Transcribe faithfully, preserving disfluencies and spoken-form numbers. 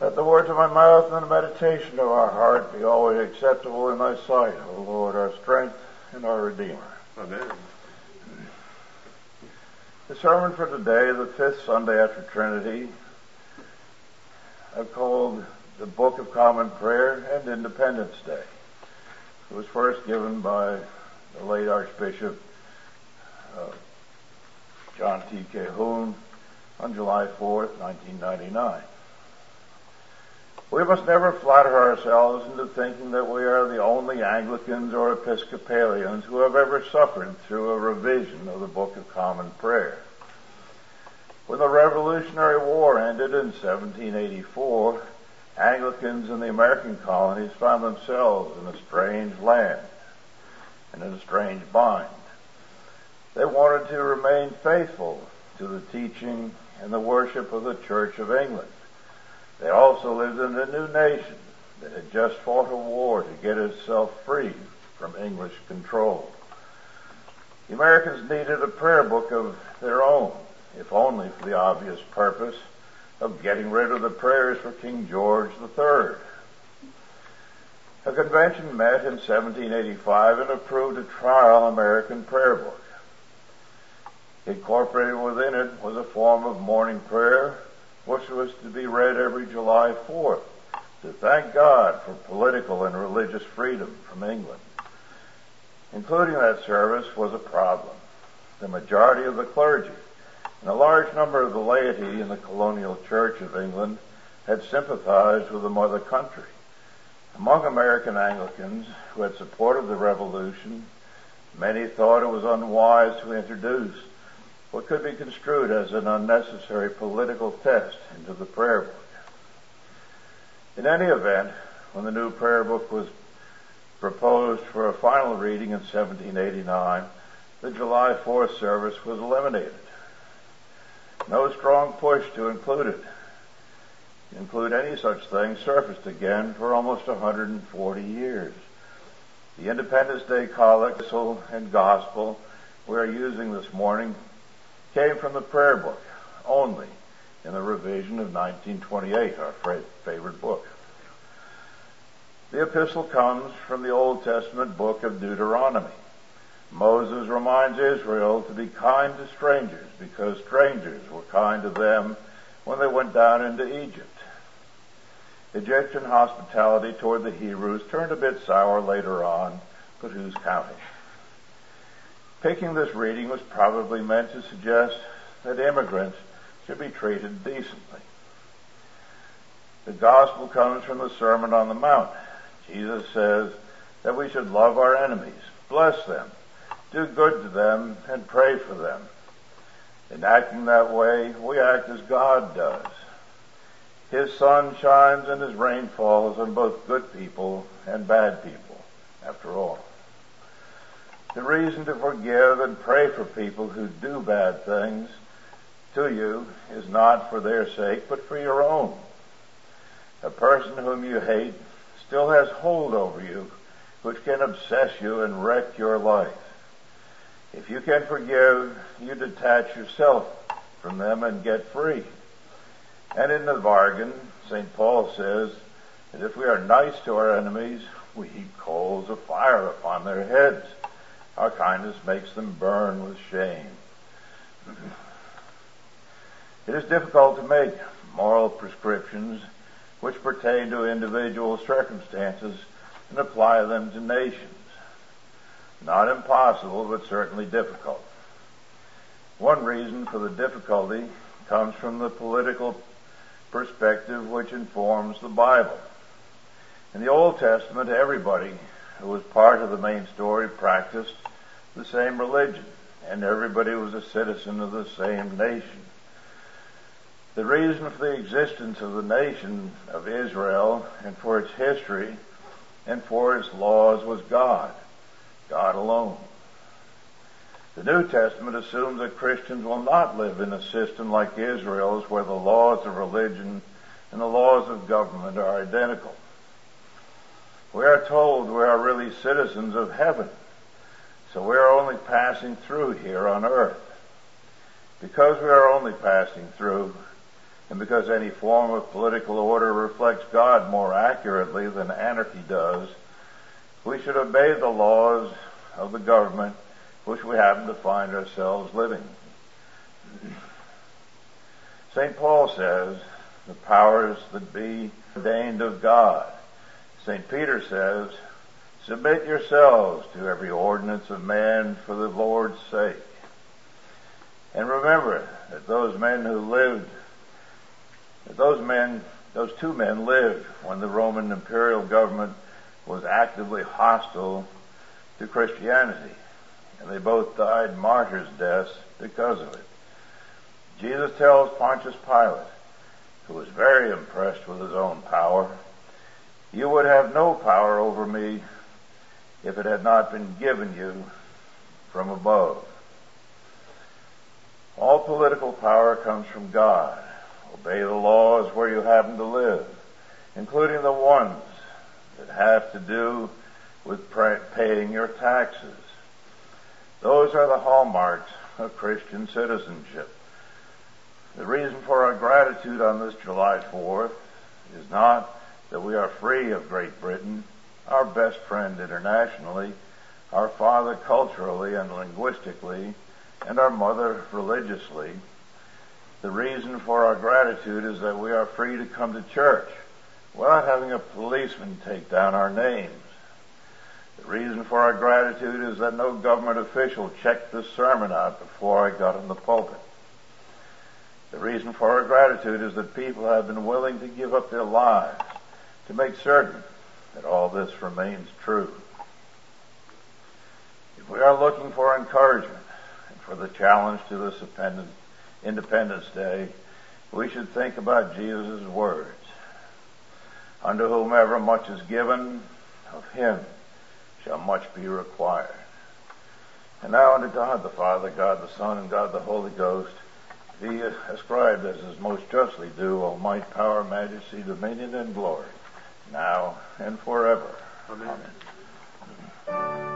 Let the words of my mouth and the meditation of our heart be always acceptable in thy sight, O Lord, our strength and our Redeemer. Amen. The sermon for today, the fifth Sunday after Trinity, I've called the Book of Common Prayer and Independence Day. It was first given by the late Archbishop uh, John T. Calhoun on July fourth, nineteen ninety-nine. We must never flatter ourselves into thinking that we are the only Anglicans or Episcopalians who have ever suffered through a revision of the Book of Common Prayer. When the Revolutionary War ended in seventeen eighty-four, Anglicans in the American colonies found themselves in a strange land and in a strange bind. They wanted to remain faithful to the teaching and the worship of the Church of England. They also lived in a new nation that had just fought a war to get itself free from English control. The Americans needed a prayer book of their own, if only for the obvious purpose of getting rid of the prayers for King George the Third. A convention met in seventeen eighty-five and approved a trial American prayer book. Incorporated within it was a form of morning prayer, which was to be read every July fourth to thank God for political and religious freedom from England. Including that service was a problem. The majority of the clergy and a large number of the laity in the colonial Church of England had sympathized with the mother country. Among American Anglicans who had supported the Revolution, many thought it was unwise to introduce what could be construed as an unnecessary political test into the prayer book. In any event, when the new prayer book was proposed for a final reading in seventeen eighty-nine, the July fourth service was eliminated. No strong push to include it, include any such thing, surfaced again for almost one hundred forty years. The Independence Day Collect and Gospel we are using this morning came from the prayer book only in the revision of nineteen twenty-eight, our favorite book. The epistle comes from the Old Testament book of Deuteronomy. Moses reminds Israel to be kind to strangers because strangers were kind to them when they went down into Egypt. Egyptian hospitality toward the Hebrews turned a bit sour later on, but who's counting? Picking this reading was probably meant to suggest that immigrants should be treated decently. The gospel comes from the Sermon on the Mount. Jesus says that we should love our enemies, bless them, do good to them, and pray for them. In acting that way, we act as God does. His sun shines and his rain falls on both good people and bad people, after all. The reason to forgive and pray for people who do bad things to you is not for their sake, but for your own. A person whom you hate still has hold over you, which can obsess you and wreck your life. If you can forgive, you detach yourself from them and get free. And in the bargain, Saint Paul says that if we are nice to our enemies, we heap coals of fire upon their heads. Our kindness makes them burn with shame. It is difficult to make moral prescriptions which pertain to individual circumstances and apply them to nations. Not impossible, but certainly difficult. One reason for the difficulty comes from the political perspective which informs the Bible. In the Old Testament, everybody who was part of the main story practiced the same religion, and everybody was a citizen of the same nation. The reason for the existence of the nation of Israel and for its history and for its laws was God, God alone. The New Testament assumes that Christians will not live in a system like Israel's where the laws of religion and the laws of government are identical. We are told we are really citizens of heaven, so we are only passing through here on earth. Because we are only passing through, and because any form of political order reflects God more accurately than anarchy does, we should obey the laws of the government which we happen to find ourselves living. Saint Paul says, the powers that be ordained of God. Saint Peter says, submit yourselves to every ordinance of man for the Lord's sake. And remember that those men who lived, that those men, those two men lived when the Roman imperial government was actively hostile to Christianity, and they both died martyrs' deaths because of it. Jesus tells Pontius Pilate, who was very impressed with his own power, you would have no power over me if it had not been given you from above. All political power comes from God. Obey the laws where you happen to live, including the ones that have to do with paying your taxes. Those are the hallmarks of Christian citizenship. The reason for our gratitude on this July fourth is not that we are free of Great Britain, our best friend internationally, our father culturally and linguistically, and our mother religiously. The reason for our gratitude is that we are free to come to church without having a policeman take down our names. The reason for our gratitude is that no government official checked this sermon out before I got in the pulpit. The reason for our gratitude is that people have been willing to give up their lives to make certain that all this remains true. If we are looking for encouragement and for the challenge to this Independence Day, we should think about Jesus' words. Unto whomever much is given, of him shall much be required. And now unto God the Father, God the Son, and God the Holy Ghost, be ascribed as is most justly due, all might, power, majesty, dominion, and glory, now and forever. Amen. Amen.